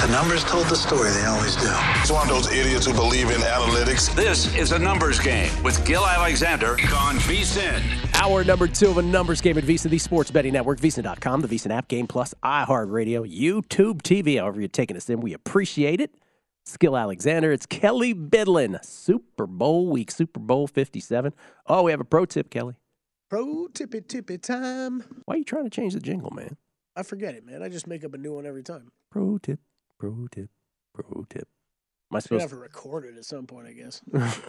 The numbers told the story. They always do. It's one of those idiots who believe in analytics. This is a numbers game with Gil Alexander on VSiN. Hour number 2 of a numbers game at VSiN, the sports betting network, VSiN.com, the VSiN app, Game Plus, iHeartRadio, YouTube TV. However you're taking us in, we appreciate it. It's Gil Alexander. It's Kelly Bidlin. Super Bowl week, Super Bowl 57. Oh, we have a pro tip, Kelly. Pro tippy time. Why are you trying to change the jingle, man? I forget it, man. I just make up a new one every time. Pro tip, pro tip, pro tip. Am I I'm supposed have to record it at some point, I guess.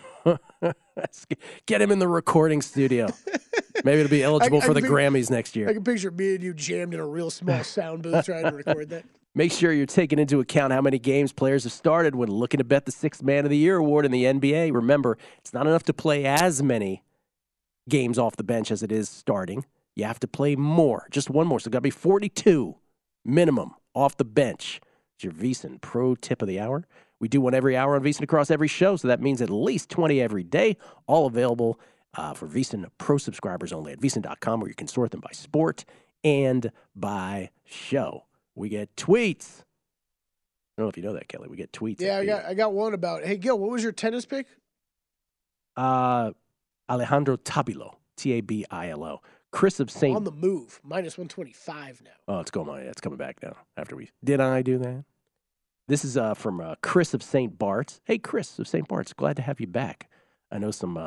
Get him in the recording studio. Maybe it'll be eligible for the Grammys next year. I can picture me and you jammed in a real small sound booth trying to record that. Make sure you're taking into account how many games players have started when looking to bet the Sixth Man of the Year award in the NBA. Remember, it's not enough to play as many games off the bench as it is starting. You have to play more, just one more. So it's got to be 42 minimum off the bench. It's your VSiN Pro Tip of the Hour. We do one every hour on VSiN across every show, so that means at least 20 every day, all available for VSiN Pro subscribers only at VSiN.com, where you can sort them by sport and by show. We get tweets. I don't know if you know that, Kelly. We get tweets. Yeah, I got one about, hey, Gil, what was your tennis pick? Alejandro Tabilo, Tabilo. Chris of St. On the move, minus 125 now. Oh, it's coming back now. Did I do that? This is from Chris of St. Bart's. Hey, Chris of St. Bart's, glad to have you back. I know some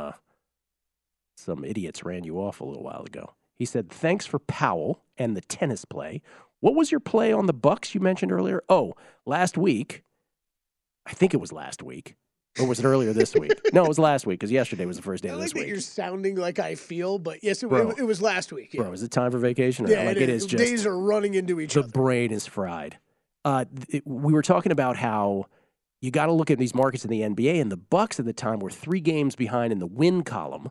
idiots ran you off a little while ago. He said, thanks for Powell and the tennis play. What was your play on the Bucks you mentioned earlier? Oh, last week. I think it was last week. Or was it earlier this week? No, it was last week because yesterday was the first day of this week. You're sounding like I feel, but yes, it was last week. Yeah. Bro, is it time for vacation? Yeah, it is just. Days are running into each other. The brain is fried. We were talking about how you got to look at these markets in the NBA, and the Bucks at the time were 3 games behind in the win column,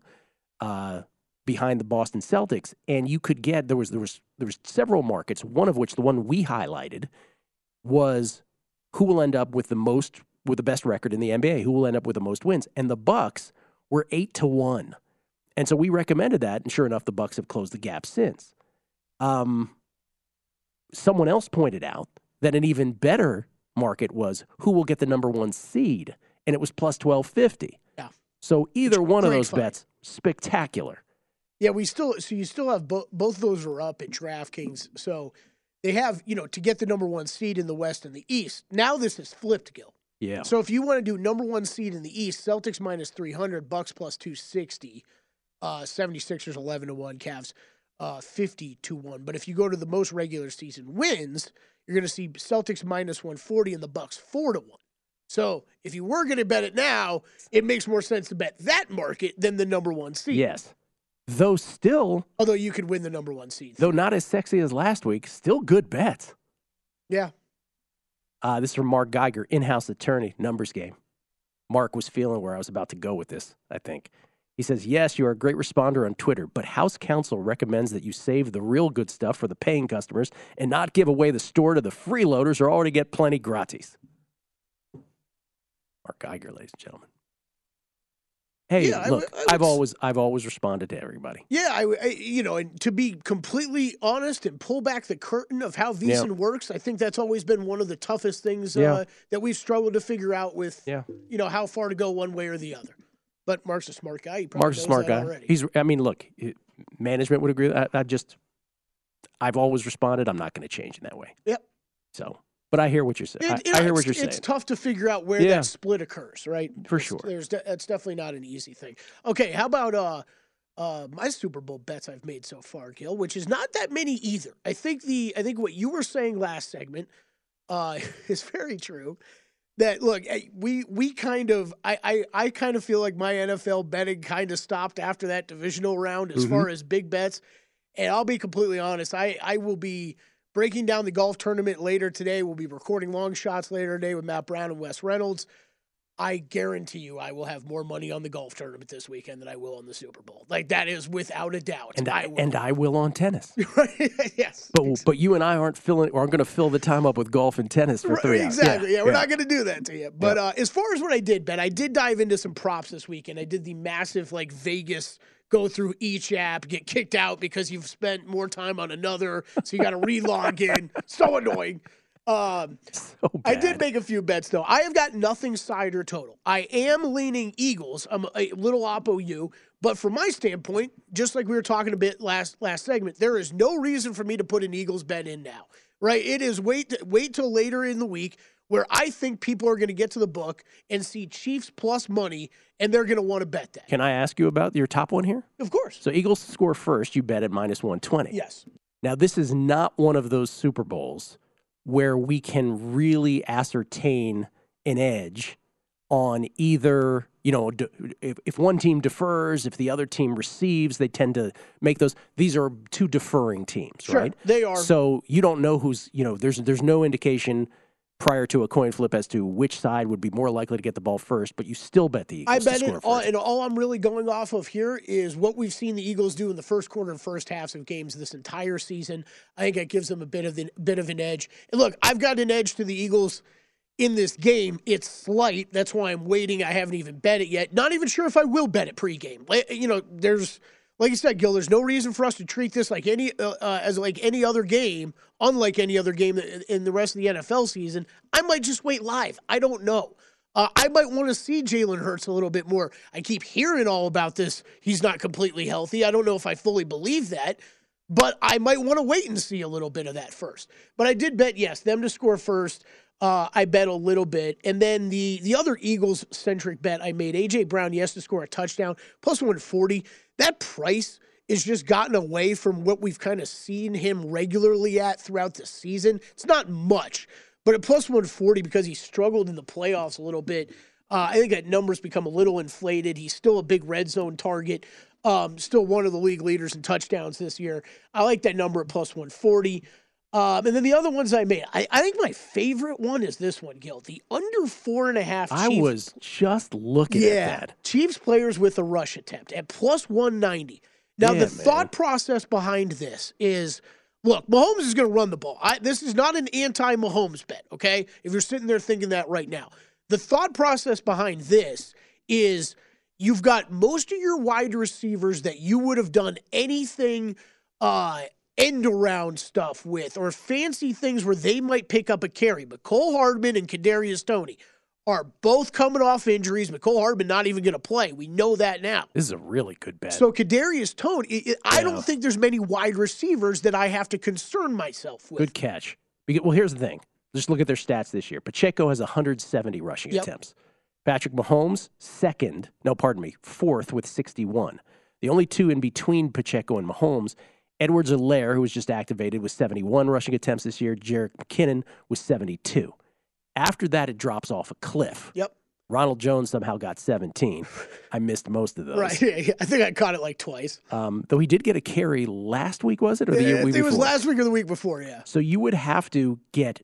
behind the Boston Celtics, and you could get there was several markets. One of which, the one we highlighted, was who will end up with the best record in the NBA, who will end up with the most wins, and the Bucks were 8-1, and so we recommended that, and sure enough, the Bucks have closed the gap since. Someone else pointed out that an even better market was who will get the number 1 seed, and it was plus 1250. Yeah. So either one of those bets, spectacular. Yeah, you still have both of those are up at DraftKings. So they have, to get the number 1 seed in the West and the East. Now this is flipped, Gil. Yeah. So if you want to do number 1 seed in the East, Celtics minus 300, Bucks plus 260, 76ers 11-1, Cavs 50-1. But if you go to the most regular season wins, you're going to see Celtics minus 140 and the Bucks 4-1. So if you were going to bet it now, it makes more sense to bet that market than the number 1 seed. Yes. Though still. Although you could win the number 1 seed. Though not as sexy as last week, still good bets. Yeah. This is from Mark Geiger, in-house attorney, numbers game. Mark was feeling where I was about to go with this, I think. He says, yes, you are a great responder on Twitter, but House Counsel recommends that you save the real good stuff for the paying customers and not give away the store to the freeloaders or already get plenty gratis. Mark Geiger, ladies and gentlemen. Hey, yeah, look, I've always responded to everybody. Yeah, and to be completely honest and pull back the curtain of how VSiN works, I think that's always been one of the toughest things that we've struggled to figure out with, how far to go one way or the other. But Mark's a smart guy. Mark's a smart guy. Already. Look, management would agree with that. I've always responded. I'm not going to change in that way. Yep. So, but I hear what you're saying. I hear what you're saying. It's tough to figure out where that split occurs, right? For sure. That's definitely not an easy thing. Okay, how about my Super Bowl bets I've made so far, Gil, which is not that many either. I think what you were saying last segment is very true. That look, we kind of I kind of feel like my NFL betting kind of stopped after that divisional round as far as big bets. And I'll be completely honest, I will be breaking down the golf tournament later today. We'll be recording long shots later today with Matt Brown and Wes Reynolds. I guarantee you I will have more money on the golf tournament this weekend than I will on the Super Bowl. Like, that is without a doubt. And I will on tennis. Yes. But you and I aren't going to fill the time up with golf and tennis for 3 hours. Exactly. Yeah, we're not going to do that to you. But as far as what I did bet, I did dive into some props this weekend. I did the massive Vegas go through each app, get kicked out because you've spent more time on another, so you got to re-log in. So annoying. So bad. I did make a few bets, though. I have got nothing side or total. I am leaning Eagles. I'm a little oppo you. But from my standpoint, just like we were talking a bit last segment, there is no reason for me to put an Eagles bet in now, right? It is wait till later in the week where I think people are going to get to the book and see Chiefs plus money, and they're going to want to bet that. Can I ask you about your top one here? Of course. So Eagles score first, you bet at minus 120. Yes. Now, this is not one of those Super Bowls where we can really ascertain an edge on either, if one team defers, if the other team receives, they tend to make those. These are two deferring teams, Sure, right? they are. So you don't know who's, there's no indication prior to a coin flip as to which side would be more likely to get the ball first, but you still bet the Eagles I bet to score it all, first. and all I'm really going off of here is what we've seen the Eagles do in the first quarter and first halves of games this entire season. I think that gives them a bit of an edge. And look, I've got an edge to the Eagles in this game. It's slight. That's why I'm waiting. I haven't even bet it yet. Not even sure if I will bet it pregame. There's, like you said, Gil, there's no reason for us to treat this like any other game, unlike any other game in the rest of the NFL season. I might just wait live. I don't know. I might want to see Jalen Hurts a little bit more. I keep hearing all about this. He's not completely healthy. I don't know if I fully believe that, but I might want to wait and see a little bit of that first. But I did bet, yes, them to score first. I bet a little bit. And then the other Eagles-centric bet I made, A.J. Brown, yes, to score a touchdown, plus 140. That price is just gotten away from what we've kind of seen him regularly at throughout the season. It's not much, but at plus 140 because he struggled in the playoffs a little bit, I think that number's become a little inflated. He's still a big red zone target, still one of the league leaders in touchdowns this year. I like that number at plus 140. And then the other ones I made, I think my favorite one is this one, Gil. The under 4.5 Chiefs. I was just looking at that. Chiefs players with a rush attempt at plus 190. Now, the thought process behind this is, look, Mahomes is going to run the ball. This is not an anti-Mahomes bet, okay? If you're sitting there thinking that right now. The thought process behind this is you've got most of your wide receivers that you would have done anything end-around stuff with or fancy things where they might pick up a carry. Mecole Hardman and Kadarius Toney are both coming off injuries. Mecole Hardman not even going to play. We know that now. This is a really good bet. So Kadarius Toney, I don't think there's many wide receivers that I have to concern myself with. Good catch. Well, here's the thing. Just look at their stats this year. Pacheco has 170 rushing attempts. Patrick Mahomes, fourth with 61. The only two in between Pacheco and Mahomes, Edwards-Helaire, who was just activated, with 71 rushing attempts this year. Jerick McKinnon was 72. After that, it drops off a cliff. Yep. Ronald Jones somehow got 17. I missed most of those. Right. I think I caught it like twice. Though he did get a carry last week, was it? Or the year before? It was last week or the week before, yeah. So you would have to get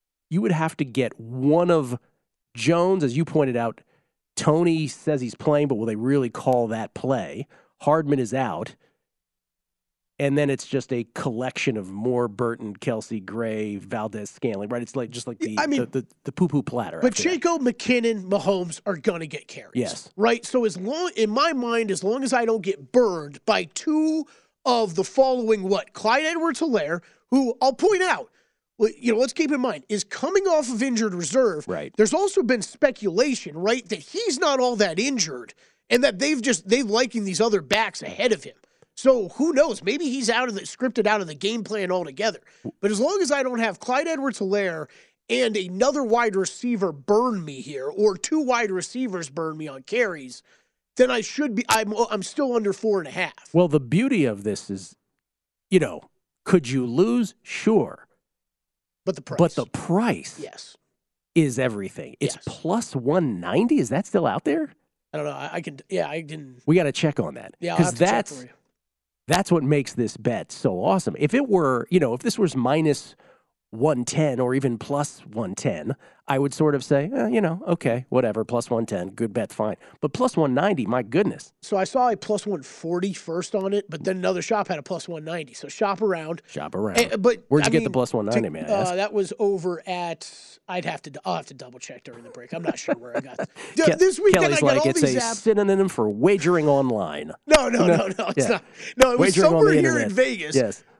one of Jones, as you pointed out. Toney says he's playing, but will they really call that play? Hardman is out. And then it's just a collection of Moore, Burton, Kelsey, Gray, Valdez, Scantling, right? It's like just like the poo-poo platter. Pacheco, McKinnon, Mahomes are going to get carries. Yes. Right? So in my mind, as long as I don't get burned by two of the following, Clyde Edwards-Helaire, who I'll point out, let's keep in mind, is coming off of injured reserve. Right. There's also been speculation, right, that he's not all that injured and that they've likened these other backs ahead of him. So who knows? Maybe he's scripted out of the game plan altogether. But as long as I don't have Clyde Edwards-Helaire and another wide receiver burn me here, or two wide receivers burn me on carries, then I should be. I'm still under 4.5. Well, the beauty of this is, could you lose? Sure. But the price. Yes. Is everything. It's plus 190. Is that still out there? I don't know. I can. We got to check on that. Yeah, I'll have to check for you. That's what makes this bet so awesome. If it were, if this was minus 110 or even plus 110, I would sort of say, okay, whatever, plus 110, good bet, fine. But plus 190, my goodness. So I saw a plus 140 first on it, but then another shop had a plus 190. So shop around. But where'd you get the plus 190, man? That was over at, I'll have to double check during the break. I'm not sure where I got it. This weekend Kelly's I got like, all it's these a apps. synonym for wagering online. No, it's not. No, it was Wagering on somewhere the here internet. in Vegas. Yes.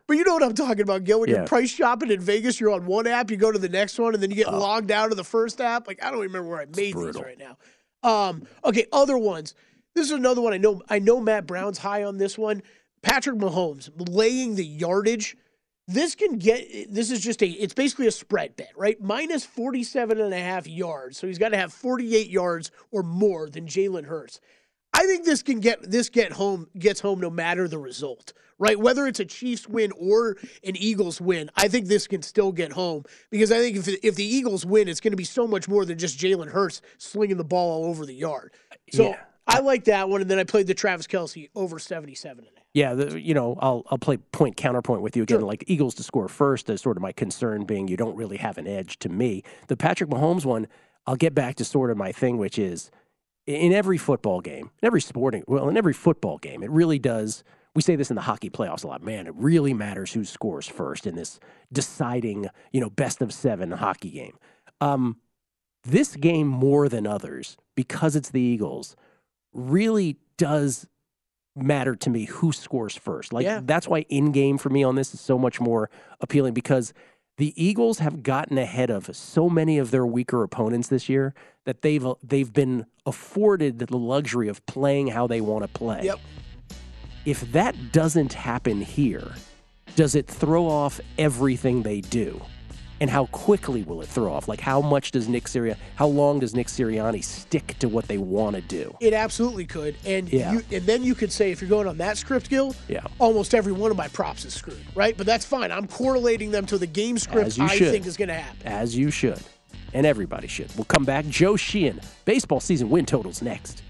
But you know what I'm talking about, Gil. When Yeah. you're price shopping in Vegas, you're on one app, you go to the next one, and then you get logged out of the first app. Like, I don't remember where I made these brutal. right now. Okay, other ones. This is another one. I know Matt Brown's high on this one. Patrick Mahomes laying the yardage. This is just it's basically a spread bet, right? Minus 47.5 yards. So he's got to have 48 yards or more than Jalen Hurts. I think this gets home no matter the result, right? Whether it's a Chiefs win or an Eagles win, I think this can still get home because I think if the Eagles win, it's going to be so much more than just Jalen Hurts slinging the ball all over the yard. So I like that one, and then I played the Travis Kelce over 77.5. Yeah, I'll play counterpoint with you again. Sure. Like the Eagles to score first is sort of my concern being you don't really have an edge to me. The Patrick Mahomes one, I'll get back to sort of my thing, which is in every football game, in every football game, it really does. We say this in the hockey playoffs a lot. Man, it really matters who scores first in this deciding, best of 7 hockey game. This game more than others, because it's the Eagles, really does matter to me who scores first. That's why in-game for me on this is so much more appealing because the Eagles have gotten ahead of so many of their weaker opponents this year that they've been afforded the luxury of playing how they want to play. Yep. If that doesn't happen here, does it throw off everything they do? And how quickly will it throw off? Like how long does Nick Sirianni stick to what they want to do? It absolutely could. And then you could say, if you're going on that script, Gil, almost every one of my props is screwed, right? But that's fine. I'm correlating them to the game script I think is going to happen. As you should. And everybody should. We'll come back. Joe Sheehan, baseball season win totals next.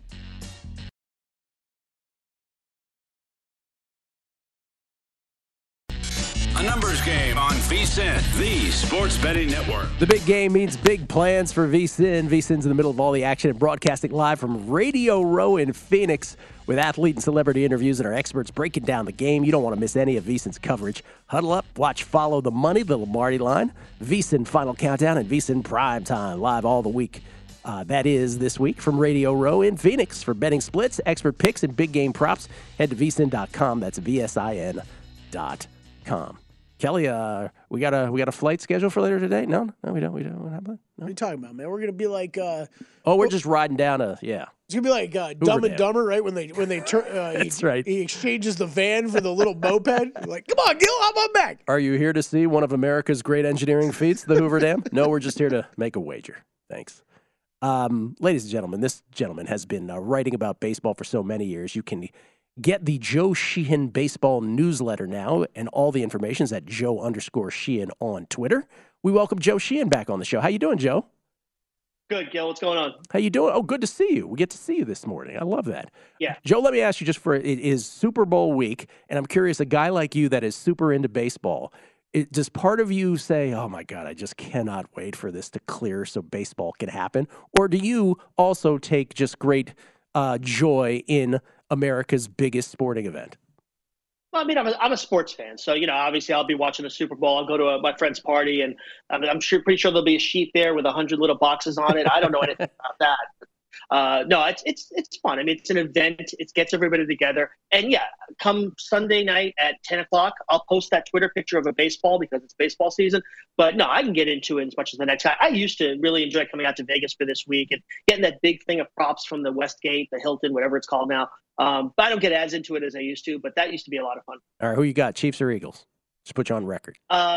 A numbers game on VSiN, the sports betting network. The big game means big plans for VSiN. VSiN's in the middle of all the action and broadcasting live from Radio Row in Phoenix with athlete and celebrity interviews and our experts breaking down the game. You don't want to miss any of VSiN's coverage. Huddle up, watch Follow the Money, the Lombardi Line, VSiN Final Countdown, and VSiN Prime Time live all the week. That is this week from Radio Row in Phoenix. For betting splits, expert picks, and big game props, head to VSiN.com. That's VSIN.com. Kelly, we got a flight scheduled for later today? No, we don't. What happened? What are you talking about, man? We're gonna be like. We're just riding down It's gonna be like Dumb and Dumber, right? When they turn. That's right. He exchanges the van for the little moped. Like, come on, Gil, hop on back. Are you here to see one of America's great engineering feats, the Hoover Dam? No, we're just here to make a wager. Thanks. Ladies and gentlemen, this gentleman has been writing about baseball for so many years. You can get the Joe Sheehan baseball newsletter now, and all the information is at Joe_Sheehan on Twitter. We welcome Joe Sheehan back on the show. How you doing, Joe? Good, Gil. What's going on? How you doing? Oh, good to see you. We get to see you this morning. I love that. Yeah. Joe, let me ask you it is Super Bowl week, and I'm curious, a guy like you that is super into baseball, does part of you say, oh my God, I just cannot wait for this to clear so baseball can happen? Or do you also take just great joy in America's biggest sporting event? Well, I mean, I'm a sports fan, so obviously I'll be watching the Super Bowl. I'll go to my friend's party, and I'm pretty sure there'll be a sheet there with 100 little boxes on it. I don't know anything about that. No, it's fun. I mean, it's an event. It gets everybody together, and come Sunday night at 10 o'clock, I'll post that Twitter picture of a baseball because it's baseball season. But no, I can get into it as much as the next guy. I used to really enjoy coming out to Vegas for this week and getting that big thing of props from the Westgate, the Hilton, whatever it's called now. But I don't get as into it as I used to, but that used to be a lot of fun. All right, who you got, Chiefs or Eagles? Just put you on record.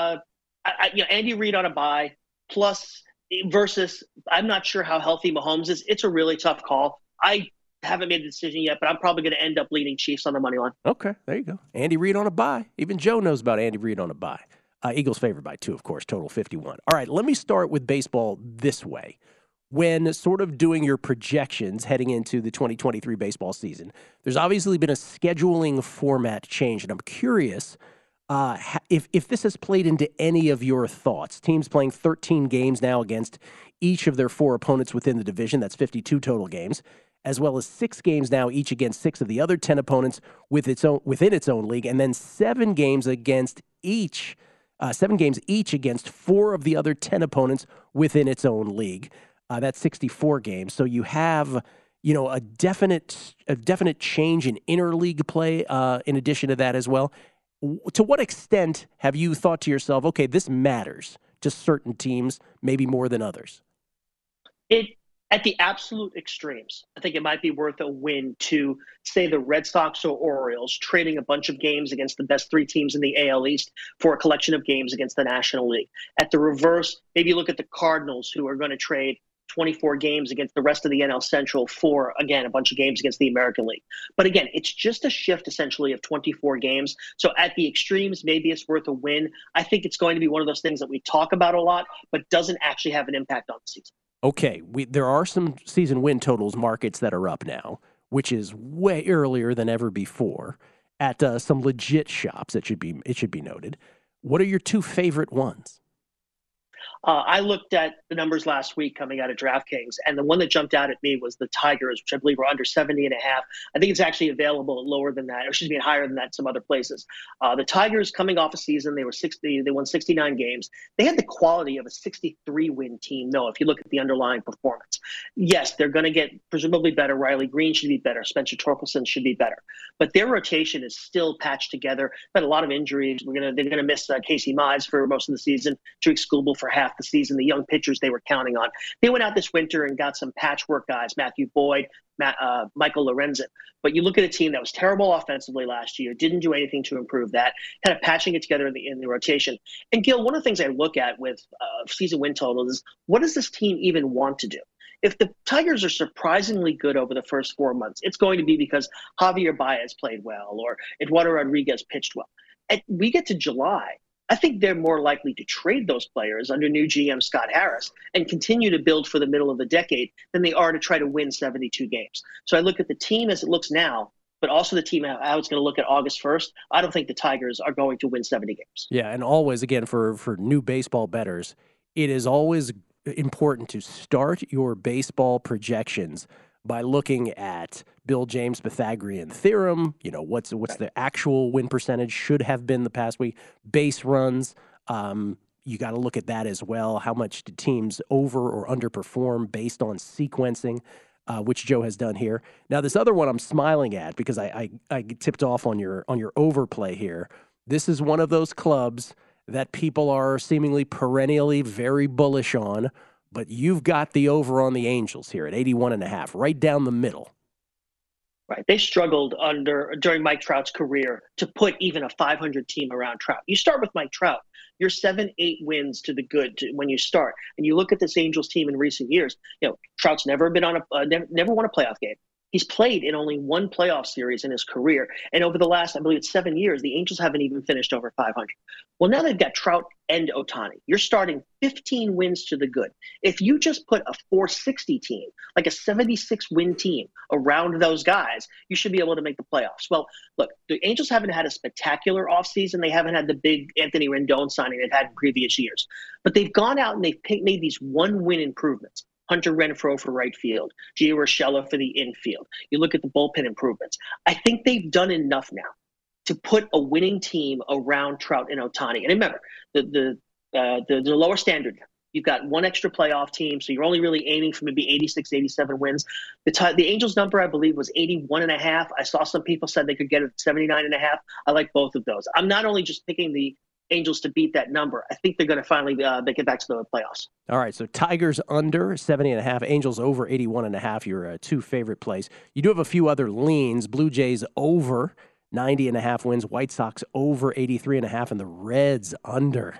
Andy Reid on a bye, plus versus I'm not sure how healthy Mahomes is. It's a really tough call. I haven't made the decision yet, but I'm probably going to end up leaning Chiefs on the money line. Okay, there you go. Andy Reid on a bye. Even Joe knows about Andy Reid on a bye. Eagles favored by 2, of course, total 51. All right, let me start with baseball this way. When sort of doing your projections heading into the 2023 baseball season, there's obviously been a scheduling format change, and I'm curious if this has played into any of your thoughts. Teams playing 13 games now against each of their 4 opponents within the division. That's 52 total games, as well as 6 games now each against 6 of the other 10 opponents within its own league, and then 7 games each against 4 of the other 10 opponents within its own league. That's 64 games. So you have, a definite change in interleague play in addition to that as well. To what extent have you thought to yourself, okay, this matters to certain teams, maybe more than others? At the absolute extremes, I think it might be worth a win to, say, the Red Sox or Orioles trading a bunch of games against the best three teams in the AL East for a collection of games against the National League. At the reverse, maybe you look at the Cardinals, who are going to trade 24 games against the rest of the NL Central for, again, a bunch of games against the American League. But again, it's just a shift essentially of 24 games. So at the extremes, maybe it's worth a win. I think it's going to be one of those things that we talk about a lot, but doesn't actually have an impact on the season. Okay, there are some season win totals markets that are up now, which is way earlier than ever before at some legit shops. It should be noted. What are your two favorite ones? I looked at the numbers last week coming out of DraftKings, and the one that jumped out at me was the Tigers, which I believe were under 70.5. I think it's actually available at lower than that, or excuse me, higher than that in some other places. The Tigers coming off a season, they won 69 games. They had the quality of a 63-win team, though, if you look at the underlying performance. Yes, they're going to get presumably better. Riley Green should be better. Spencer Torkelson should be better. But their rotation is still patched together. Had a lot of injuries. They're going to miss Casey Mize for most of the season, Drake Skubal for half the season, the young pitchers they were counting on. They went out this winter and got some patchwork guys, Matthew Boyd, Michael Lorenzen. But you look at a team that was terrible offensively last year, didn't do anything to improve that, kind of patching it together in the rotation. And Gil, one of the things I look at with season win totals is, what does this team even want to do? If the Tigers are surprisingly good over the first 4 months, it's going to be because Javier Baez played well or Eduardo Rodriguez pitched well. We get to July, I think they're more likely to trade those players under new GM Scott Harris and continue to build for the middle of the decade than they are to try to win 72 games. So I look at the team as it looks now, but also the team how it's going to look at August 1st. I don't think the Tigers are going to win 70 games. Yeah, and always, again, for new baseball bettors, it is always important to start your baseball projections by looking at Bill James' Pythagorean theorem. You know, what's the actual win percentage should have been the past week. Base runs, you got to look at that as well. How much do teams over or underperform based on sequencing, which Joe has done here. Now, this other one I'm smiling at because I tipped off on your overplay here. This is one of those clubs that people are seemingly perennially very bullish on, but you've got the over on the Angels here at 81.5, right down the middle. Right. They struggled during Mike Trout's career to put even a 500 team around Trout. You start with Mike Trout. You're 7-8 wins to the good when you start. And you look at this Angels team in recent years, Trout's never been on never won a playoff game. He's played in only one playoff series in his career. And over the last, I believe it's 7 years, the Angels haven't even finished over 500. Well, now they've got Trout and Ohtani. You're starting 15 wins to the good. If you just put a 460 team, like a 76-win team around those guys, you should be able to make the playoffs. Well, look, the Angels haven't had a spectacular offseason. They haven't had the big Anthony Rendon signing they've had in previous years. But they've gone out and they've made these one-win improvements. Hunter Renfroe for right field, Gio Urshela for the infield. You look at the bullpen improvements. I think they've done enough now to put a winning team around Trout and Ohtani. And remember, the lower standard, you've got one extra playoff team, so you're only really aiming for maybe 86, 87 wins. The Angels number, I believe, was 81.5. I saw some people said they could get it at 79.5. I like both of those. I'm not only just picking the Angels to beat that number. I think they're going to finally make it back to the playoffs. All right, so Tigers under 70.5, Angels over 81.5, your two favorite plays. You do have a few other leans. Blue Jays over 90.5 wins, White Sox over 83.5, and the Reds under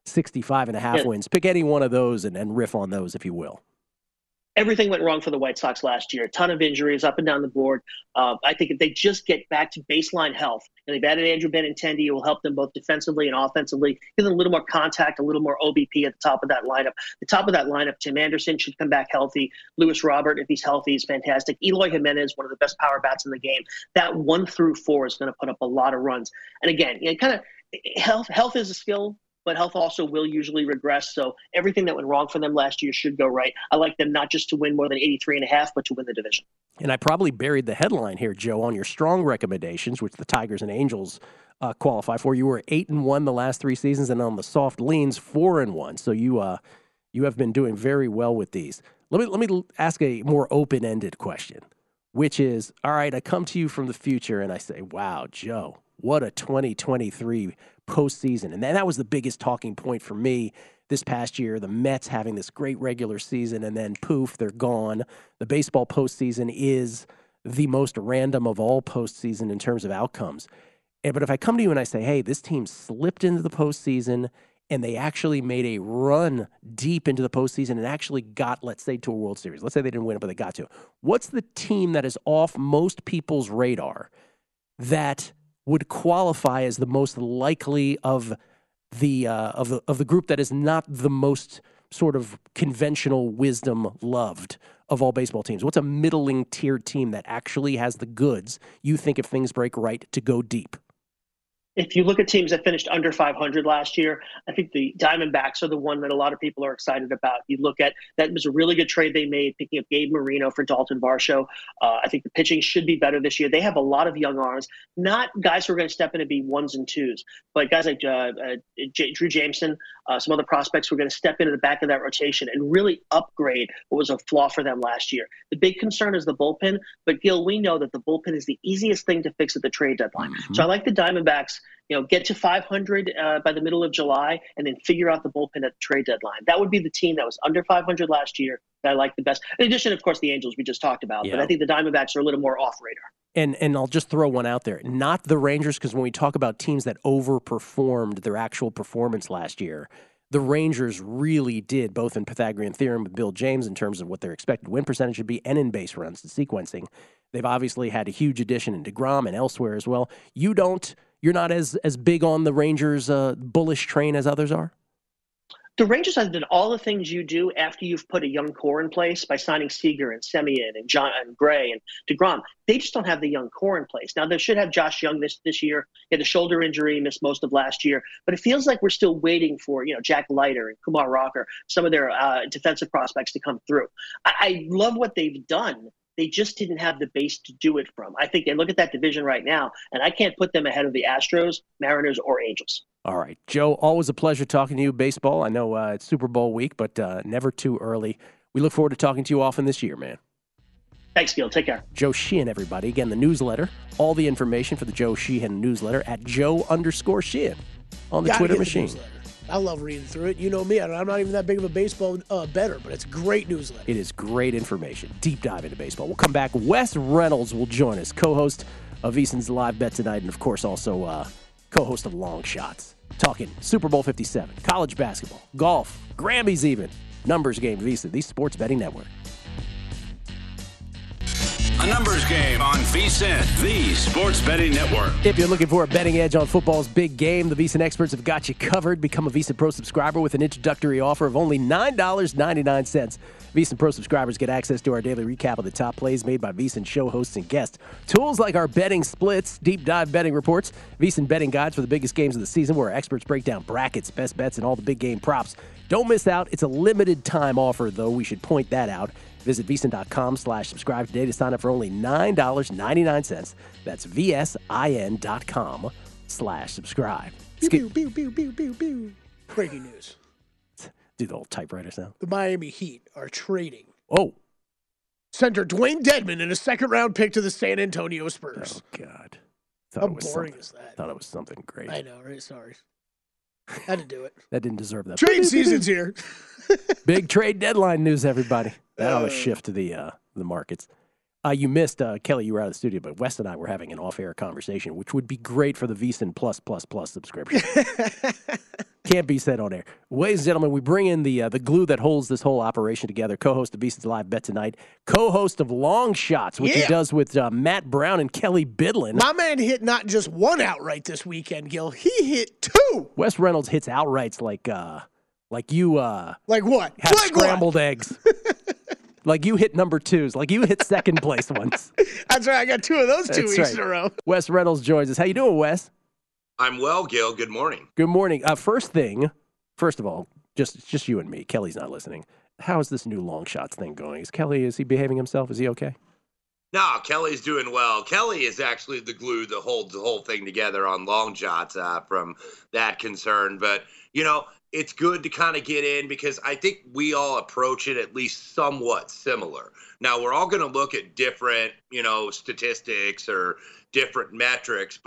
65.5 wins. Pick any one of those and riff on those, if you will. Everything went wrong for the White Sox last year. A ton of injuries up and down the board. I think if they just get back to baseline health, and they've added Andrew Benintendi, it will help them both defensively and offensively, give them a little more contact, a little more OBP at the top of that lineup. The top of that lineup, Tim Anderson should come back healthy. Lewis Robert, if he's healthy, is fantastic. Eloy Jimenez, one of the best power bats in the game. That 1 through 4 is going to put up a lot of runs. And again, health is a skill, but health also will usually regress. So everything that went wrong for them last year should go right. I like them not just to win more than 83.5, but to win the division. And I probably buried the headline here, Joe, on your strong recommendations, which the Tigers and Angels qualify for. You were 8-1 the last 3 seasons, and on the soft leans, 4-1. So you have been doing very well with these. Let me ask a more open-ended question, which is, all right, I come to you from the future and I say, wow, Joe, what a 2023 postseason. And then that was the biggest talking point for me this past year. The Mets having this great regular season, and then poof, they're gone. The baseball postseason is the most random of all postseason in terms of outcomes. But if I come to you and I say, hey, this team slipped into the postseason and they actually made a run deep into the postseason and actually got, let's say, to a World Series. Let's say they didn't win it, but they got to. What's the team that is off most people's radar that would qualify as the most likely of the group that is not the most sort of conventional wisdom loved of all baseball teams? What's a middling tier team that actually has the goods, you think, if things break right, to go deep? If you look at teams that finished under 500 last year, I think the Diamondbacks are the one that a lot of people are excited about. You look at that was a really good trade they made, picking up Gabe Marino for Dalton Varsho. I think the pitching should be better this year. They have a lot of young arms, not guys who are going to step in and be ones and twos, but guys like Drew Jameson, some other prospects who are going to step into the back of that rotation and really upgrade what was a flaw for them last year. The big concern is the bullpen, but Gil, we know that the bullpen is the easiest thing to fix at the trade deadline. Mm-hmm. So I like the Diamondbacks, get to 500 by the middle of July and then figure out the bullpen at the trade deadline. That would be the team that was under 500 last year that I like the best. In addition, of course, the Angels we just talked about, but I think the Diamondbacks are a little more off radar. And I'll just throw one out there. Not the Rangers, because when we talk about teams that overperformed their actual performance last year, the Rangers really did, both in Pythagorean theorem with Bill James in terms of what their expected win percentage should be and in base runs and sequencing. They've obviously had a huge addition in DeGrom and elsewhere as well. You're not as big on the Rangers' bullish train as others are? The Rangers have done all the things you do after you've put a young core in place by signing Seager and Semien and John and Gray and DeGrom. They just don't have the young core in place. Now, they should have Josh Young this year. He had a shoulder injury, missed most of last year. But it feels like we're still waiting for, Jack Leiter and Kumar Rocker, some of their defensive prospects to come through. I love what they've done. They just didn't have the base to do it from. I think they look at that division right now, and I can't put them ahead of the Astros, Mariners, or Angels. All right. Joe, always a pleasure talking to you. Baseball, I know it's Super Bowl week, but never too early. We look forward to talking to you often this year, man. Thanks, Gil. Take care. Joe Sheehan, everybody. Again, the newsletter, all the information for the Joe Sheehan newsletter at Joe_Sheehan on the Twitter machine. I love reading through it. You know me. I'm not even that big of a baseball bettor, but it's a great newsletter. It is great information. Deep dive into baseball. We'll come back. Wes Reynolds will join us, co-host of VSiN's Live Bet Tonight, and, of course, also co-host of Long Shots. Talking Super Bowl 57, college basketball, golf, Grammys even. Numbers Game, VSiN, the Sports Betting Network. A numbers game on VSiN, the Sports Betting Network. If you're looking for a betting edge on football's big game, the VSiN experts have got you covered. Become a VSiN Pro subscriber with an introductory offer of only $9.99. VSiN Pro subscribers get access to our daily recap of the top plays made by VSiN show hosts and guests. Tools like our betting splits, deep dive betting reports, VSiN betting guides for the biggest games of the season where our experts break down brackets, best bets, and all the big game props. Don't miss out. It's a limited time offer, though. We should point that out. Visit VSiN.com/subscribe today to sign up for only $9.99. That's VSIN.com/subscribe. Pew, pew, pew, pew, pew, pew. Breaking news. Do the old typewriter sound. The Miami Heat are trading. Oh. Center Dwayne Dedmon in a second-round pick to the San Antonio Spurs. Oh, God. How boring is that? Thought it was something great. I know, right? Sorry. Had to do it. That didn't deserve that. Trade season's here. Big trade deadline news, everybody. That ought to shift to the markets. You missed, Kelly, you were out of the studio, but Wes and I were having an off-air conversation, which would be great for the VSiN Plus subscription. Can't be said on air. Ladies and gentlemen, we bring in the glue that holds this whole operation together, co-host of VSiN's Live Bet Tonight, co-host of Long Shots, which he does with Matt Brown and Kelly Bidlin. My man hit not just one outright this weekend, Gil. He hit two. Wes Reynolds hits outrights like you like what? Have like scrambled eggs. Like you hit number twos. Like you hit second place once. That's right. I got two of those 2 weeks in a row. Wes Reynolds joins us. How you doing, Wes? I'm well, Gil. Good morning. Good morning. First of all, just you and me. Kelly's not listening. How is this new Long Shots thing going? Is he behaving himself? Is he okay? No, Kelly's doing well. Kelly is actually the glue that holds the whole thing together on Long Shots from that concern. But, it's good to kind of get in because I think we all approach it at least somewhat similar. Now, we're all going to look at different, statistics or different metrics, but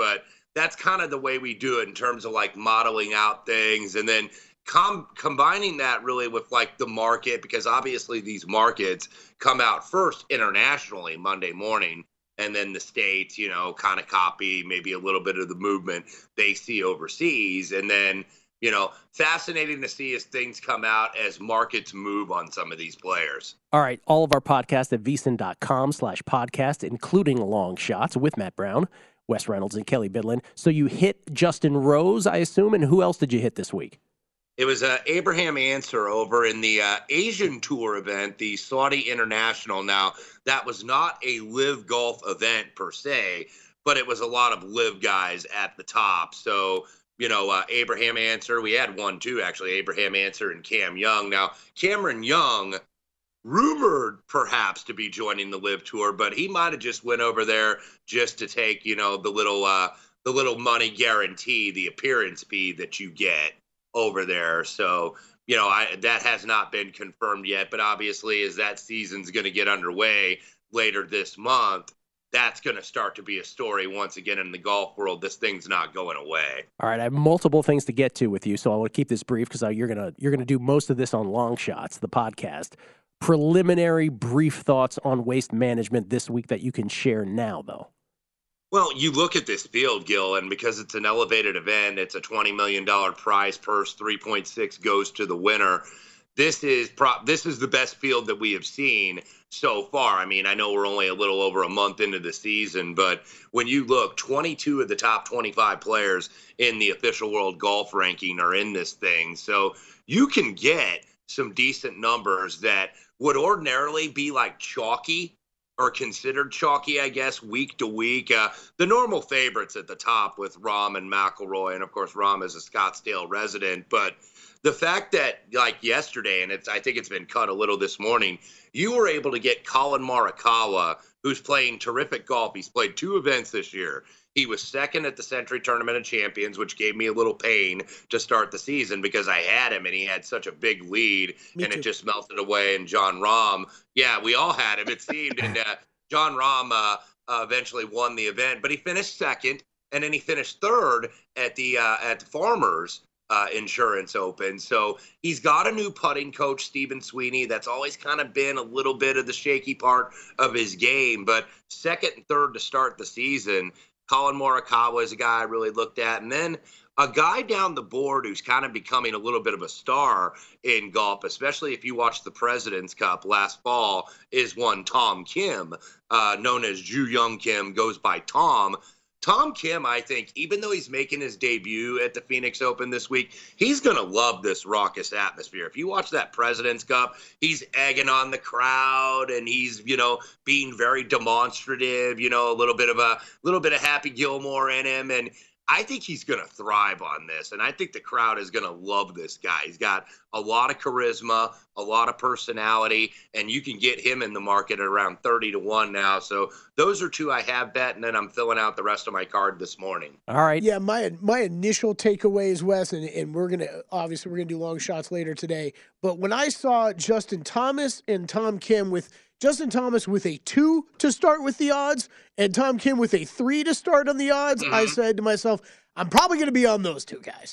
that's kind of the way we do it in terms of like modeling out things, and then combining that really with like the market, because obviously these markets come out first internationally Monday morning, and then the States, you know, kind of copy maybe a little bit of the movement they see overseas. And then, you know, fascinating to see as things come out as markets move on some of these players. All right. All of our podcasts at vsin.com/podcast, including Long Shots with Matt Brown, Wes Reynolds, and Kelly Bidlin. So you hit Justin Rose, I assume, and who else did you hit this week? It was Abraham Answer over in the Asian Tour event, the Saudi International. Now, that was not a live golf event per se, but it was a lot of live guys at the top. So, you know, Abraham Answer, we had one too, actually, Abraham Answer and Cam Young. Now, Cameron Young, rumored perhaps to be joining the live tour, but he might have just went over there just to take, you know, the little money guarantee, the appearance fee that you get over there. So, you know, that has not been confirmed yet, but obviously as that season's going to get underway later this month, that's going to start to be a story once again in the golf world. This thing's not going away. All right, I have multiple things to get to with you, so I want to keep this brief because you're gonna do most of this on Long Shots, the podcast. Preliminary brief thoughts on Waste Management this week that you can share now, though. Well, you look at this field, Gil, and because it's an elevated event, it's a $20 million prize purse, 3.6 goes to the winner. This is the best field that we have seen so far. I mean, I know we're only a little over a month into the season, but when you look, 22 of the top 25 players in the official world golf ranking are in this thing. So you can get some decent numbers that would ordinarily be like chalky, or considered chalky, I guess, week to week. The normal favorites at the top with Rahm and McIlroy, and of course Rahm is a Scottsdale resident. But the fact that, like yesterday, and I think it's been cut a little this morning, you were able to get Colin Morikawa, who's playing terrific golf. He's played 2 events this year. He was second at the Century Tournament of Champions, which gave me a little pain to start the season because I had him and he had such a big lead. It just melted away. And Jon Rahm, yeah, we all had him, it seemed. And Jon Rahm eventually won the event, but he finished second, and then he finished third at the Farmers Insurance Open. So he's got a new putting coach, Stephen Sweeney. That's always kind of been a little bit of the shaky part of his game. But second and third to start the season. Colin Morikawa is a guy I really looked at. And then a guy down the board who's kind of becoming a little bit of a star in golf, especially if you watch the President's Cup last fall, is one Tom Kim, known as Ju Young Kim, goes by Tom. Tom Kim, I think, even though he's making his debut at the Phoenix Open this week, he's going to love this raucous atmosphere. If you watch that President's Cup, he's egging on the crowd and he's, you know, being very demonstrative, you know, a little bit of Happy Gilmore in him. And I think he's going to thrive on this, and I think the crowd is going to love this guy. He's got a lot of charisma, a lot of personality, and you can get him in the market at around 30-1 now. So those are 2 I have bet, and then I'm filling out the rest of my card this morning. All right. Yeah, my initial takeaways, Wes, and we're gonna do Long Shots later today. But when I saw Justin Thomas and Tom Kim with Justin Thomas with a 2 to start with the odds and Tom Kim with a 3 to start on the odds, I said to myself, I'm probably going to be on those 2 guys.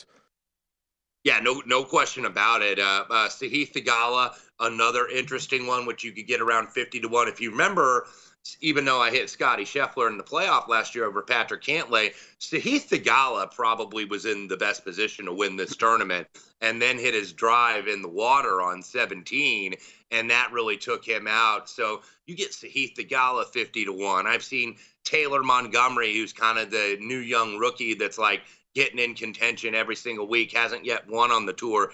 Yeah, no question about it. Sahith Theegala, another interesting one, which you could get around 50-1. If you remember, even though I hit Scotty Scheffler in the playoff last year over Patrick Cantlay, Sahith Theegala probably was in the best position to win this tournament, and then hit his drive in the water on 17, and that really took him out. So you get Sahith Theegala 50-1. I've seen Taylor Montgomery, who's kind of the new young rookie that's like getting in contention every single week, hasn't yet won on the tour,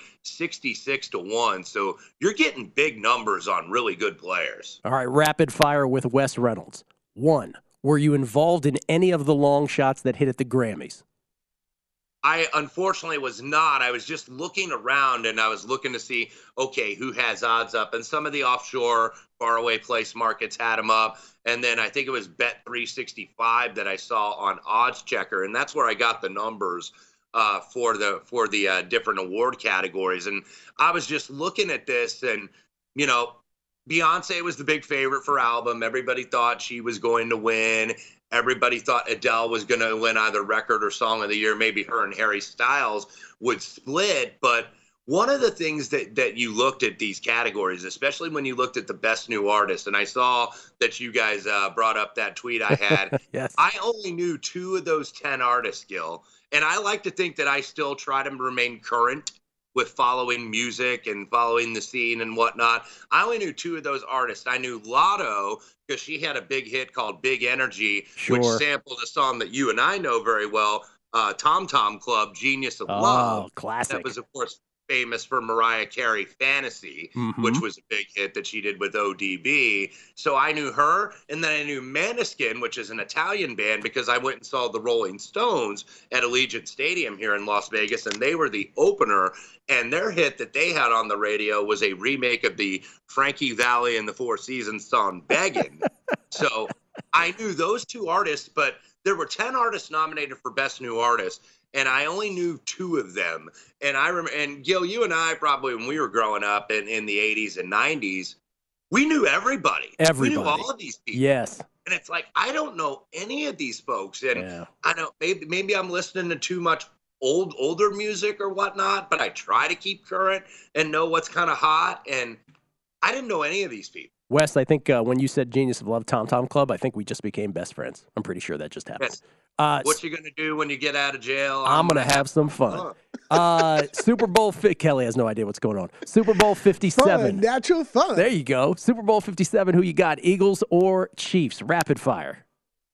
66-1. So you're getting big numbers on really good players. All right, rapid fire with Wes Reynolds. 1, were you involved in any of the long shots that hit at the Grammys? I unfortunately was not. I was just looking around and I was looking to see, okay, who has odds up. And some of the offshore faraway place markets had them up. And then I think it was Bet365 that I saw on Odds Checker. And that's where I got the numbers for the different award categories. And I was just looking at this and, you know, Beyonce was the big favorite for album. Everybody thought she was going to win. Everybody thought Adele was going to win either record or song of the year. Maybe her and Harry Styles would split. But one of the things that you looked at these categories, especially when you looked at the best new artist, and I saw that you guys brought up that tweet I had. Yes. I only knew 2 of those 10 artists, Gil. And I like to think that I still try to remain current with following music and following the scene and whatnot. I only knew 2 of those artists. I knew Lotto because she had a big hit called Big Energy, which sampled a song that you and I know very well, Tom Tom Club, Genius of Love. Classic. That was, of course, famous for Mariah Carey Fantasy, which was a big hit that she did with ODB. So I knew her, and then I knew Maneskin, which is an Italian band, because I went and saw the Rolling Stones at Allegiant Stadium here in Las Vegas, and they were the opener, and their hit that they had on the radio was a remake of the Frankie Valli and the Four Seasons song Beggin'. So I knew those 2 artists, but there were 10 artists nominated for Best New Artist, and I only knew 2 of them. And I remember, and Gil, you and I probably, when we were growing up in the 80s and 90s, we knew everybody. We knew all of these people. Yes. And it's like, I don't know any of these folks. And I know maybe I'm listening to too much older music or whatnot, but I try to keep current and know what's kind of hot. And I didn't know any of these people. Wes, I think when you said Genius of Love, Tom Tom Club, I think we just became best friends. I'm pretty sure that just happened. Yes. What you going to do when you get out of jail? I'm going to have some fun. Super Bowl Kelly has no idea what's going on. Super Bowl 57. Fun, natural fun. There you go. Super Bowl 57. Who you got, Eagles or Chiefs? Rapid fire.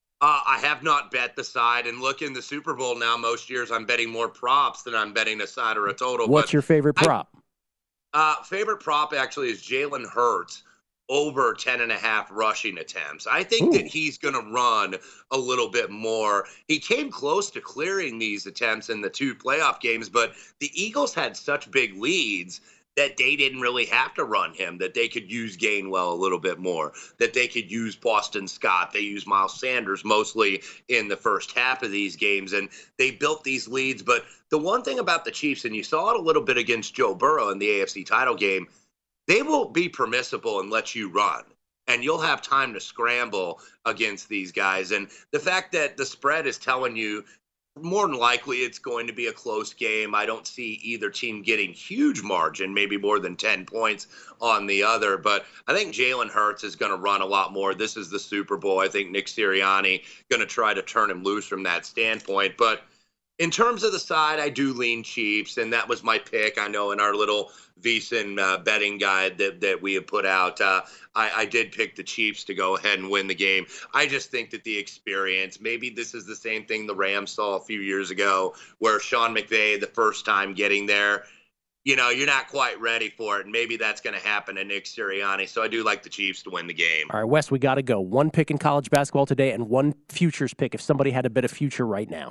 I have not bet the side, and look, in the Super Bowl now, most years I'm betting more props than I'm betting a side or a total. What's your favorite prop? Favorite prop actually is Jalen Hurts over 10.5 rushing attempts. I think that he's going to run a little bit more. He came close to clearing these attempts in the 2 playoff games, but the Eagles had such big leads that they didn't really have to run him, that they could use Gainwell a little bit more, that they could use Boston Scott. They used Miles Sanders mostly in the first half of these games, and they built these leads. But the one thing about the Chiefs, and you saw it a little bit against Joe Burrow in the AFC title game, they will be permissible and let you run, and you'll have time to scramble against these guys. And the fact that the spread is telling you more than likely it's going to be a close game. I don't see either team getting huge margin, maybe more than 10 points on the other. But I think Jalen Hurts is going to run a lot more. This is the Super Bowl. I think Nick Sirianni going to try to turn him loose from that standpoint. But in terms of the side, I do lean Chiefs, and that was my pick. I know in our little VSiN betting guide that we have put out, I did pick the Chiefs to go ahead and win the game. I just think that the experience, maybe this is the same thing the Rams saw a few years ago, where Sean McVay, the first time getting there, you're not quite ready for it, and maybe that's going to happen to Nick Sirianni. So I do like the Chiefs to win the game. All right, Wes, we got to go. 1 pick in college basketball today and 1 futures pick if somebody had a bet of future right now.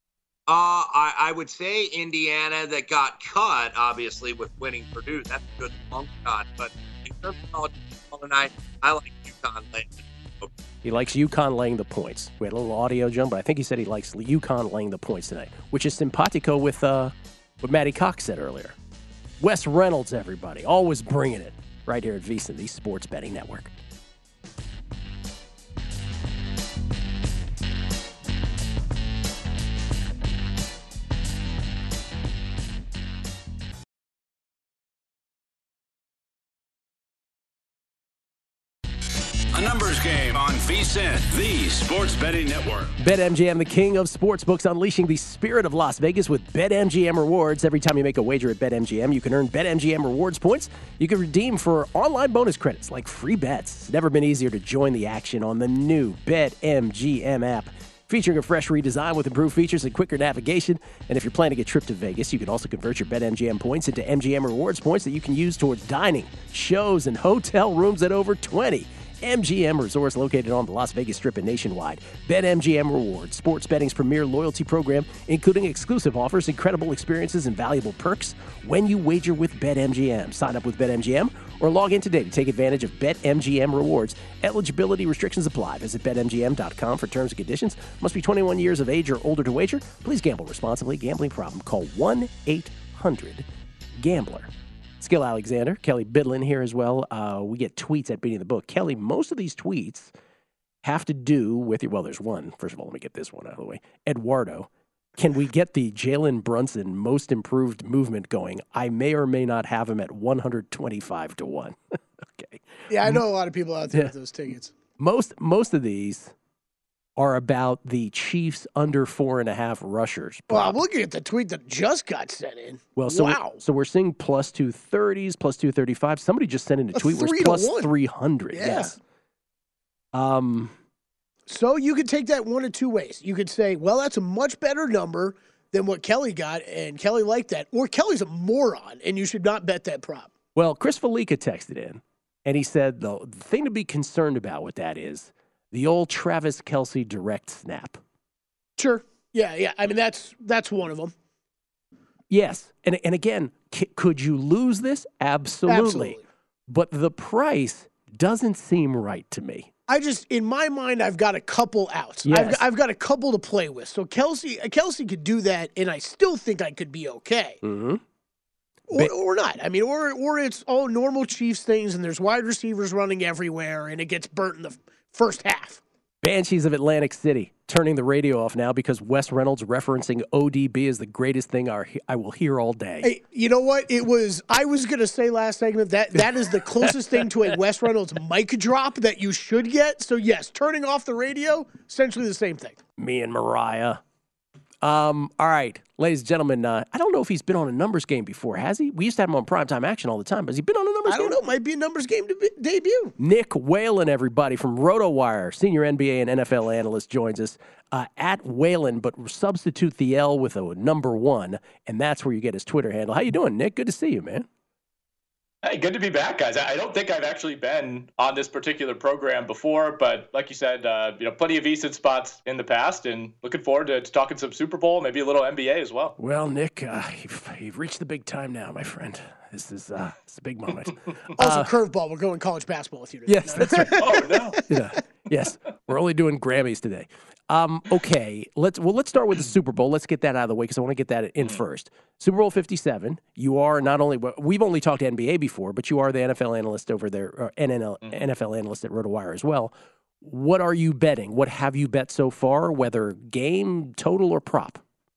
I would say Indiana, that got cut, obviously, with winning Purdue. That's a good long shot. But in terms of college football tonight, I like UConn laying. He likes UConn laying the points. We had a little audio jump, but I think he said he likes UConn laying the points tonight, which is simpatico with what Matty Cox said earlier. Wes Reynolds, everybody, always bringing it right here at VSiN, the Sports Betting Network. A numbers game on VSiN, the Sports Betting Network. BetMGM, the king of sportsbooks, unleashing the spirit of Las Vegas with BetMGM rewards. Every time you make a wager at BetMGM, you can earn BetMGM rewards points you can redeem for online bonus credits like free bets. It's never been easier to join the action on the new BetMGM app, featuring a fresh redesign with improved features and quicker navigation. And if you're planning a trip to Vegas, you can also convert your BetMGM points into MGM rewards points that you can use towards dining, shows, and hotel rooms at over 20 MGM resorts located on the Las Vegas Strip and nationwide. BetMGM Rewards, sports betting's premier loyalty program, including exclusive offers, incredible experiences, and valuable perks when you wager with BetMGM. Sign up with BetMGM or log in today to take advantage of BetMGM Rewards. Eligibility restrictions apply. Visit BetMGM.com for terms and conditions. Must be 21 years of age or older to wager. Please gamble responsibly. Gambling problem? Call 1-800-GAMBLER. Skill Alexander, Kelly Bidlin here as well. We get tweets at Beating the Book. Kelly, most of these tweets have to do with well, there's one. First of all, let me get this one out of the way. Eduardo, can we get the Jalen Brunson most improved movement going? I may or may not have him at 125 to 1. Okay. Yeah, I know a lot of people out there with those tickets. Most of these are about the Chiefs under 4.5 rushers. Well, I'm looking at the tweet that just got sent in. Well, so wow. So we're seeing plus 230s, plus 235. Somebody just sent in a tweet where it's plus 300. Yeah. Yes. So you could take that one of two ways. You could say, well, that's a much better number than what Kelly got, and Kelly liked that. Or Kelly's a moron, and you should not bet that prop. Well, Chris Felica texted in, and he said the thing to be concerned about with that is the old Travis Kelce direct snap. Sure. Yeah. I mean, that's one of them. Yes. And again, could you lose this? Absolutely. But the price doesn't seem right to me. In my mind, I've got a couple outs. Yes. I've got a couple to play with. So Kelce could do that, and I still think I could be okay. Mm-hmm. Or not. I mean, or it's all normal Chiefs things, and there's wide receivers running everywhere, and it gets burnt in the first half. Banshees of Atlantic City turning the radio off now because Wes Reynolds referencing ODB is the greatest thing I will hear all day. Hey, you know what? I was going to say last segment that is the closest thing to a Wes Reynolds mic drop that you should get. So, yes, turning off the radio, essentially the same thing. Me and Mariah. All right, ladies and gentlemen, I don't know if he's been on a numbers game before, has he? We used to have him on primetime action all the time, but has he been on a numbers game? I don't know. Might be a numbers game debut. Nick Whalen, everybody, from RotoWire, senior NBA and NFL analyst, joins us. At Whalen, but substitute the L with a number 1, and that's where you get his Twitter handle. How you doing, Nick? Good to see you, man. Hey, good to be back, guys. I don't think I've actually been on this particular program before, but like you said, plenty of VSiN spots in the past, and looking forward to talking some Super Bowl, maybe a little NBA as well. Well, Nick, you've reached the big time now, my friend. This is it's a big moment. Also, curveball. We're going college basketball with you today. Yes, that's right. Oh no. Yeah. Yes, we're only doing Grammys today. Okay, let's start with the Super Bowl. Let's get that out of the way because I want to get that in first. Super Bowl 57. You are not only we've only talked NBA before, but you are the NFL analyst over there, or NFL analyst at RotoWire as well. What are you betting? What have you bet so far? Whether game, total, or prop?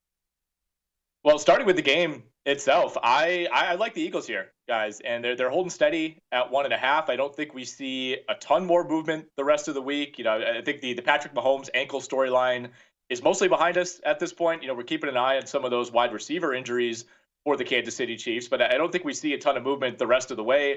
Well, starting with the game itself, I like the Eagles here, guys, and they're holding steady at 1.5. I don't think we see a ton more movement the rest of the week. I think the Patrick Mahomes ankle storyline is mostly behind us at this point. We're keeping an eye on some of those wide receiver injuries for the Kansas City Chiefs, but I don't think we see a ton of movement the rest of the way.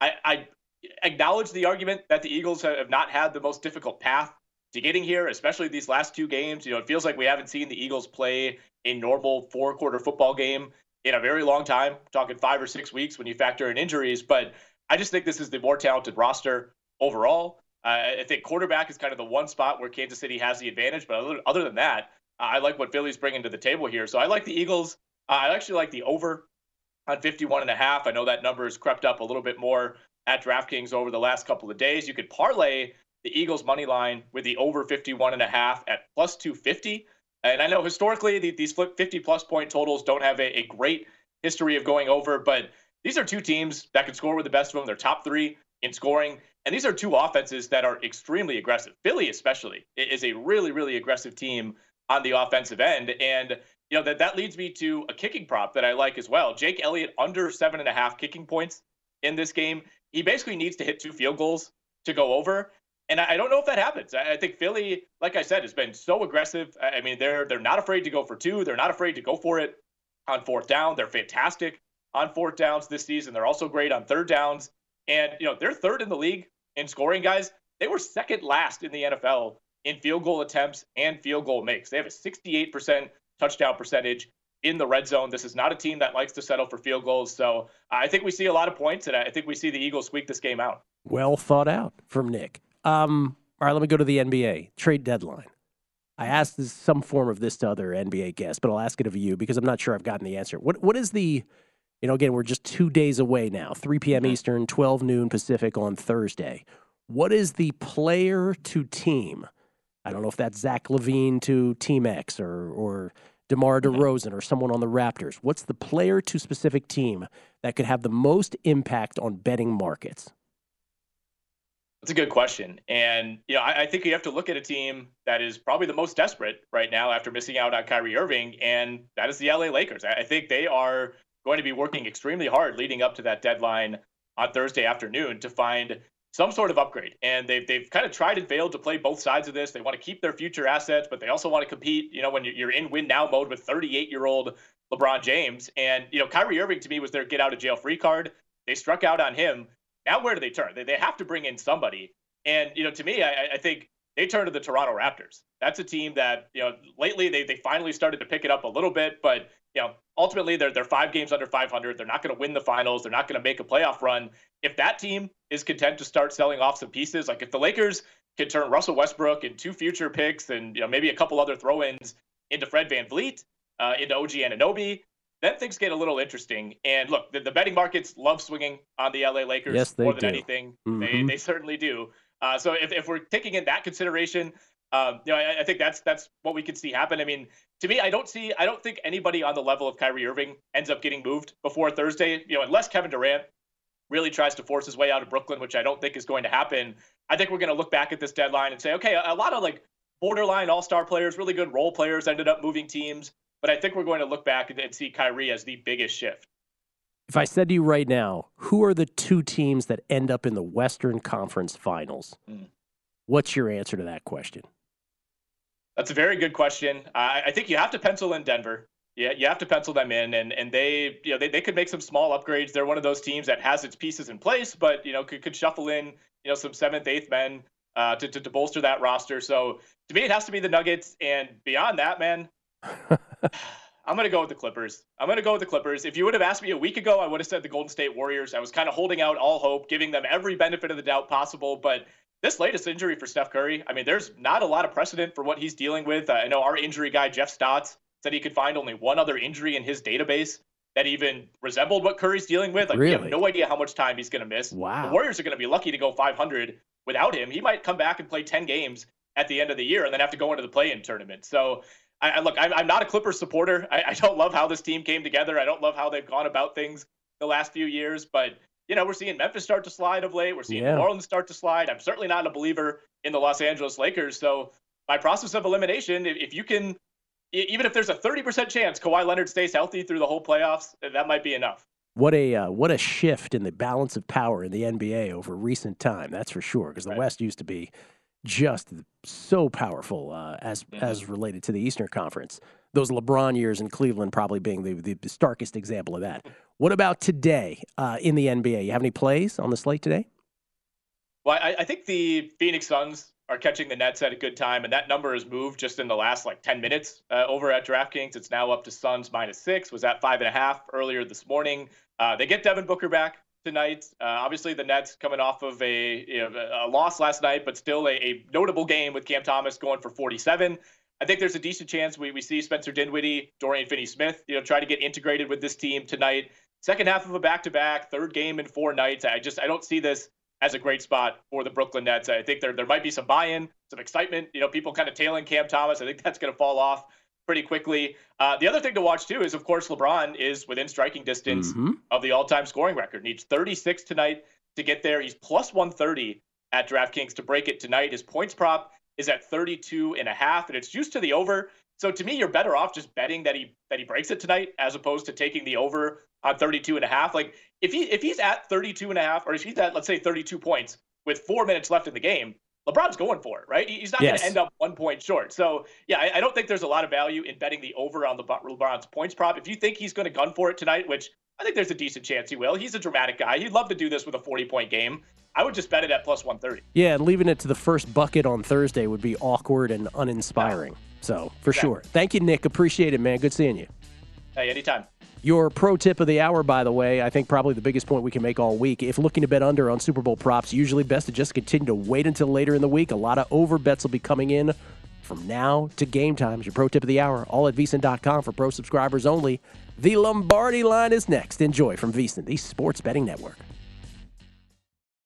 I acknowledge the argument that the Eagles have not had the most difficult path to getting here, especially these last 2 games. It feels like we haven't seen the Eagles play a normal 4-quarter football game in a very long time, talking 5 or 6 weeks when you factor in injuries. But I just think this is the more talented roster overall. I think quarterback is kind of the one spot where Kansas City has the advantage. But other than that, I like what Philly's bringing to the table here. So I like the Eagles. I actually like the over on 51.5. I know that number has crept up a little bit more at DraftKings over the last couple of days. You could parlay the Eagles money line with the over 51.5 at plus 250. And I know historically these 50-plus point totals don't have a great history of going over, but these are 2 teams that can score with the best of them. They're top 3 in scoring, and these are 2 offenses that are extremely aggressive. Philly especially is a really, really aggressive team on the offensive end, and that leads me to a kicking prop that I like as well. Jake Elliott under 7.5 kicking points in this game. He basically needs to hit 2 field goals to go over. And I don't know if that happens. I think Philly, like I said, has been so aggressive. I mean, they're not afraid to go for 2. They're not afraid to go for it on 4th down. They're fantastic on 4th downs this season. They're also great on 3rd downs. And, they're 3rd in the league in scoring, guys. They were 2nd last in the NFL in field goal attempts and field goal makes. They have a 68% touchdown percentage in the red zone. This is not a team that likes to settle for field goals. So I think we see a lot of points, and I think we see the Eagles squeak this game out. Well thought out from Nick. All right, let me go to the NBA trade deadline. I asked some form of this to other NBA guests, but I'll ask it of you because I'm not sure I've gotten the answer. What is the, again, we're just 2 days away now, 3 p.m. Eastern, 12 noon Pacific on Thursday. What is the player to team? I don't know if that's Zach LaVine to Team X or DeMar DeRozan or someone on the Raptors? What's the player to specific team that could have the most impact on betting markets? That's a good question. And, I think you have to look at a team that is probably the most desperate right now after missing out on Kyrie Irving, and that is the LA Lakers. I think they are going to be working extremely hard leading up to that deadline on Thursday afternoon to find some sort of upgrade. And they've kind of tried and failed to play both sides of this. They want to keep their future assets, but they also want to compete, when you're in win now mode with 38-year-old LeBron James. And, Kyrie Irving to me was their get out of jail free card. They struck out on him. Now where do they turn? They have to bring in somebody. And, to me, I think they turn to the Toronto Raptors. That's a team that, lately they finally started to pick it up a little bit, but, ultimately they're 5 games under 500. They're not going to win the finals. They're not going to make a playoff run. If that team is content to start selling off some pieces, like if the Lakers can turn Russell Westbrook and 2 future picks and, maybe a couple other throw-ins into Fred VanVleet, into OG Anunoby, then things get a little interesting. And look, the betting markets love swinging on the LA Lakers more than anything. They certainly do. So if we're taking in that consideration, I think that's what we could see happen. I mean, to me, I don't think anybody on the level of Kyrie Irving ends up getting moved before Thursday, unless Kevin Durant really tries to force his way out of Brooklyn, which I don't think is going to happen. I think we're going to look back at this deadline and say, okay, a lot of like borderline all-star players, really good role players ended up moving teams. But I think we're going to look back and see Kyrie as the biggest shift. If I said to you right now, who are the 2 teams that end up in the Western Conference Finals? What's your answer to that question? That's a very good question. I think you have to pencil in Denver. Yeah, you have to pencil them in, and they, they could make some small upgrades. They're one of those teams that has its pieces in place, but could shuffle in, some 7th, 8th men to bolster that roster. So to me, it has to be the Nuggets, and beyond that, man, I'm going to go with the Clippers. If you would have asked me a week ago, I would have said the Golden State Warriors. I was kind of holding out all hope, giving them every benefit of the doubt possible, but this latest injury for Steph Curry, I mean, there's not a lot of precedent for what he's dealing with. I know our injury guy, Jeff Stotts, said he could find only one other injury in his database that even resembled what Curry's dealing with. Like, really? We have no idea how much time he's going to miss. Wow. The Warriors are going to be lucky to go 500 without him. He might come back and play 10 games at the end of the year and then have to go into the play-in tournament. So, I'm not a Clippers supporter. I don't love how this team came together. I don't love how they've gone about things the last few years. But, we're seeing Memphis start to slide of late. We're seeing New Orleans start to slide. I'm certainly not a believer in the Los Angeles Lakers. So by process of elimination, if you can, even if there's a 30% chance Kawhi Leonard stays healthy through the whole playoffs, that might be enough. What a shift in the balance of power in the NBA over recent time. That's for sure, because the West used to be just so powerful as related to the Eastern Conference. Those LeBron years in Cleveland probably being the starkest example of that. What about today in the NBA? You have any plays on the slate today? Well, I think the Phoenix Suns are catching the Nets at a good time, and that number has moved just in the last 10 minutes over at DraftKings. It's now up to Suns -6, was at 5.5 earlier this morning. They get Devin Booker back tonight. Obviously, the Nets coming off of a loss last night, but still a notable game with Cam Thomas going for 47. I think there's a decent chance we see Spencer Dinwiddie, Dorian Finney-Smith, try to get integrated with this team tonight. Second half of a back-to-back, third game in 4 nights. I don't see this as a great spot for the Brooklyn Nets. I think there might be some buy-in, some excitement. People kind of tailing Cam Thomas. I think that's going to fall off pretty quickly. The other thing to watch, too, is, of course, LeBron is within striking distance of the all-time scoring record. Needs 36 tonight to get there. He's plus 130 at DraftKings to break it tonight. His points prop is at 32.5, and it's juiced to the over. So to me, you're better off just betting that he breaks it tonight as opposed to taking the over on 32.5. Like if he's at 32.5, or if he's at, let's say, 32 points with 4 minutes left in the game, LeBron's going for it, right? He's not going to end up 1 point short. So yeah, I don't think there's a lot of value in betting the over on LeBron's points prop. If you think he's going to gun for it tonight, which I think there's a decent chance he will. He's a dramatic guy. He'd love to do this with a 40-point game. I would just bet it at plus 130. Yeah, and leaving it to the first bucket on Thursday would be awkward and uninspiring. So, for sure. Thank you, Nick. Appreciate it, man. Good seeing you. Hey, anytime. Your pro tip of the hour, by the way, I think probably the biggest point we can make all week. If looking to bet under on Super Bowl props, usually best to just continue to wait until later in the week. A lot of over bets will be coming in from now to game time. Your pro tip of the hour, all at VSiN.com for pro subscribers only. The Lombardi line is next. Enjoy from VSiN, the Sports Betting Network.